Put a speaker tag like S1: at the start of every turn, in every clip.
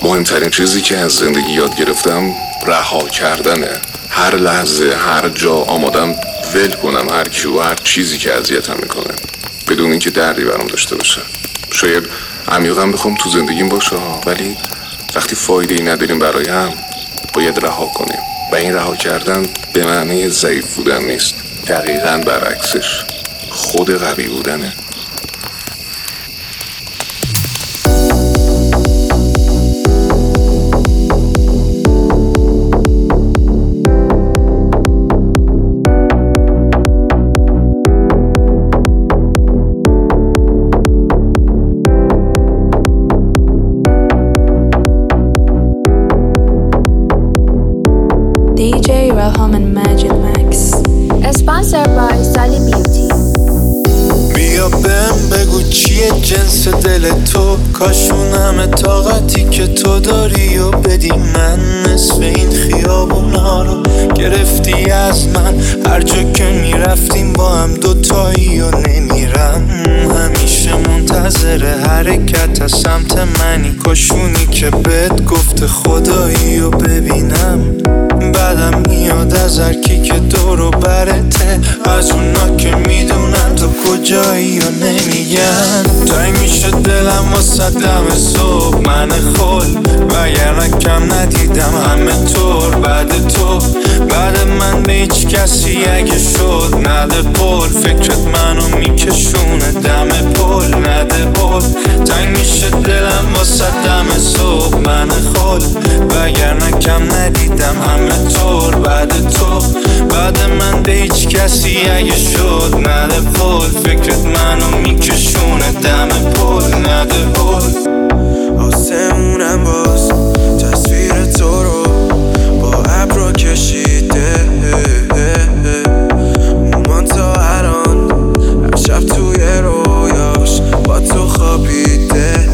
S1: مهمترین چیزی که از زندگی یاد گرفتم رها کردنه. هر لحظه هر جا آمادم ول کنم هر کی و هر چیزی که اذیتم میکنه بدون اینکه دردی برام داشته باشه. شاید عمیقا بخوام تو زندگیم باشه، ولی وقتی فایده ای نداریم برایم باید رها کنیم. و این رها کردن به معنی ضعیف بودن نیست، دقیقاً برعکسش خود قوی بودنه.
S2: DJ Raham and Magic Max.
S3: Sponsored by Sally Beauty.
S4: بیا بهم بگو چیه جنس دل تو، کاشون همه طاقتی که تو داری و بدی من. نصف این خیابونا رو گرفتی از من، هر جا که میرفتیم با هم دوتایی و نمیرم. همیشه منتظر حرکت از سمت منی، کاشونی که بهت گفته خدایی و ببینم. بعدم میاد از هرکی که دور و برته، از اونا که میدونن تو کجایی و نمیگن. تنگ میشه دلم واسه دم صبح من خل، وگرنه کم ندیدم همه طور بعد تو. بعد من به هیچ کسی اگه شد نده پول، فکرت منو میکشونه دم پول نده پول. تنگ میشه دلم واسه دم صبح من خل، وگرنه کم ندیدم همه طور بعد تو. بعد من به هیچ کسی اگه شد نده پول، فکرت منو میکشونه دم پول نده پول. آسمونم باز تصویر تو رو با ابرا کشیده، مومان تا الان هر شب توی رویاش با تو خوابیده.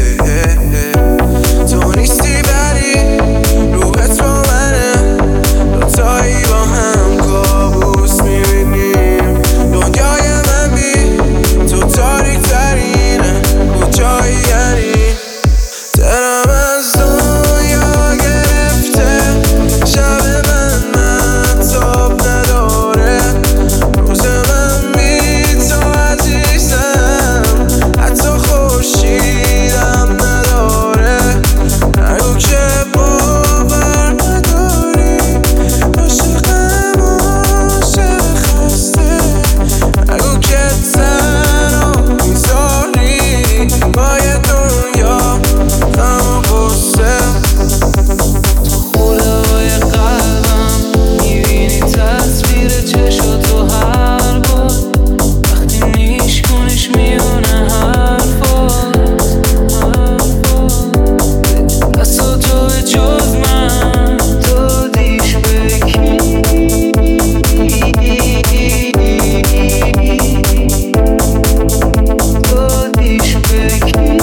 S4: تو نیستی بری روحت با منه، دوتایی با هم کابوس میبینیم. دنیای من بی تو تاریک ترینه، کجایی یعنی؟ دلم از دنیا گرفته، شب من تاب نداره. روز من بی تو عزیزم، حتی خورشیدم نداره. نگو که باور نداری، عاشقم عاشق خسته. نگو که تنها میذاری با یه دنیا غم و غصه. تو خودای قلبم میبینی تصویر چشم تو هر بار، وقتی میشکنش میونه حرفات. دستا تو به جز من دادیش به کی؟ دادیش به کی؟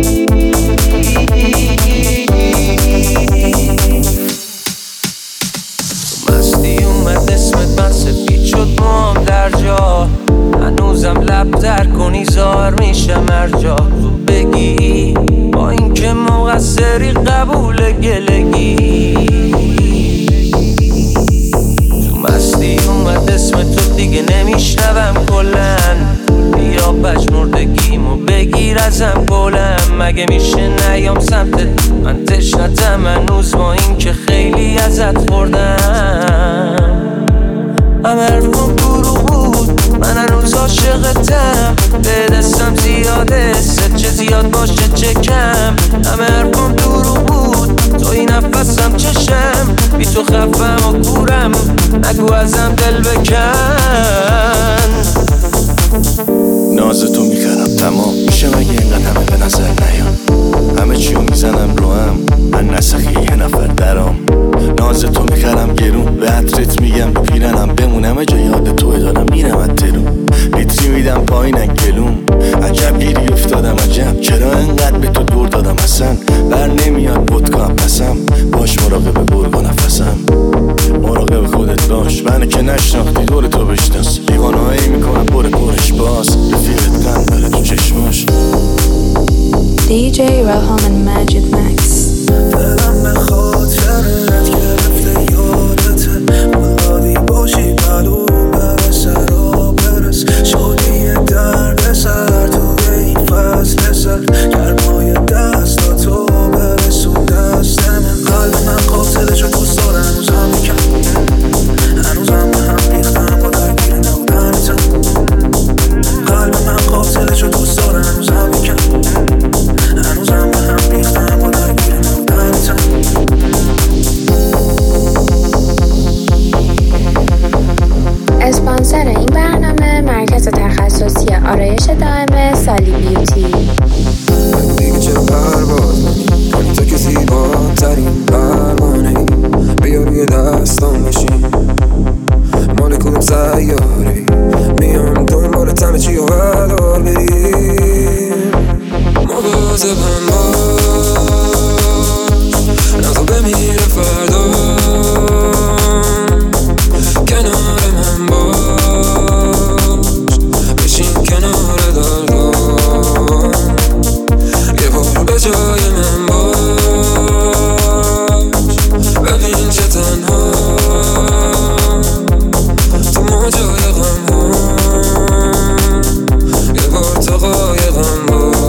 S4: مستی اومد اسمت من سفید شد موام در جا، هنوزم لب در کنی ظاهر میشم هر جا. تو بگی با این که مقصری قبول گلگی. تو مستی اومد اسم تو دیگه نمیشنوم کلن، بیا پژمردگیمو بگیر ازم گلم. مگه میشه نیام سمتت من تشنتم هنوز با این که خیلی ازت خوردم. همه حرفم دروغ بود، من هنوز عاشقتم. به دستم زیاده چه زیاد باشه چه کم. همه حرفم دروغ بود، تو این نفسم چشم. بی تو خفم و کورم، نگو ازم دل بکن.
S5: ناز تو میخرم تمام میشه مگه اینقدر همه به نظر نیام. همه چیو میزنم رو هم، من نسخی یه نفر درام. ناز تو میخرم گرون، به عطرت میگم به پیرنم بمون. همه جا یاد توی دارم میرم از ترون، لیتری میدم پایین گلوم. عجب گیری افتادم عجب، چرا انقدر به تو دور دادم اصلا. بر نمیاد ودکا پسم، باش مراقب گرگ و نفسم. مراقب خودت باش، منو که نشناختی دور تو بشناس. دیوانهایی میکنم برش باز، رفیقت قند داره تو چشماش.
S2: DJ Raham and Magic Max.
S4: دلم به خاطرت گرفته یادته بلادی باشی پلو برسه را برس شدی یه درد سر توی این فصل سر گرمای دستاتو برسون دست من قلب من قاتلشو دوست داره هنوزم میکن هنوزم به هم ریختم با درگیر نبودنتم قلب من قاتلشو دوست داره هنوزم میکن هنوزم به هم ریختم با درگیر نبودنتم
S3: اسپانسر این برنامه مرکز تخصصی آرایش دائم سالی بیوتی.
S6: دیگه چرا پرواز کنی تو که زیباترین پروانه ای بیا روی دستان بشین مال کدوم سیاره میام دنبال همه چی و هدار بریم مواظبم باش نزا بمیره فردا کنار من باش بشین کنار دردان یه بار به جای من باش ببین چه تنها تو موجای غم ها یه بار تا قایقم باش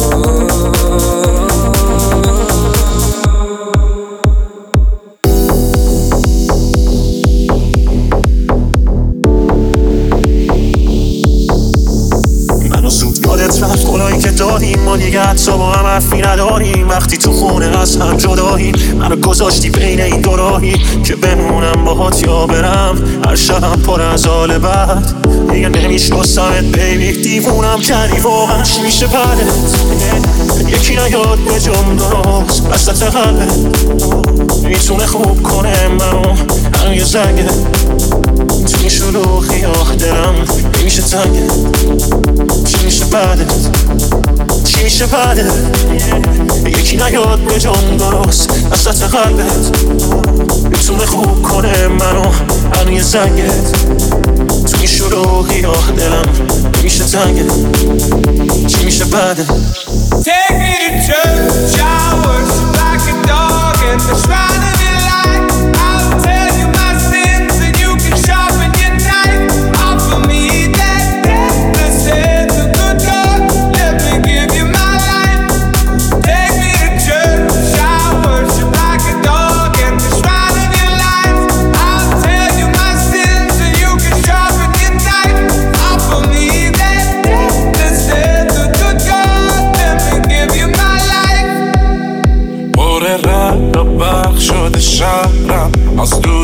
S4: منو زود یادت رفت گلایی که دادیم ما دیگه حتی با هم حرفی نداریم وقتی تو خونه از هم جداییم منو گذاشتی بین این دو راهی که بمونم باهات یا برم هر شبم پر از حال بد دیگه نمیشناسمت بیبی دیوونم کردی واقعا چی میشه بعدت یکی نیاد به جام درست وسط قلبت میتونه خوب کنه منو هنو یه زنگه تو این شلوغی دلم نمیشه تنگه چی میشه بعدت چی میشه بعدت یکی نیاد به جام درست وسط قلبت میتونه خوب کنه منو هنو یه زنگت تو این شلوغی دلم نمیشه تنگه چی میشه بعدت
S7: Take me to church, I worship like a dog at the shrine of your light. I'll tell you my sins and you can sharpen your knife. Offer me that deathless head to good God. Let me give you my life. Take me to church, I worship like a dog at the shrine of your life. I'll tell you my sins and you can sharpen your knife. Offer me that deathless head to good God. Let me give you my life.
S8: بار رد و برق شده شهرم از دور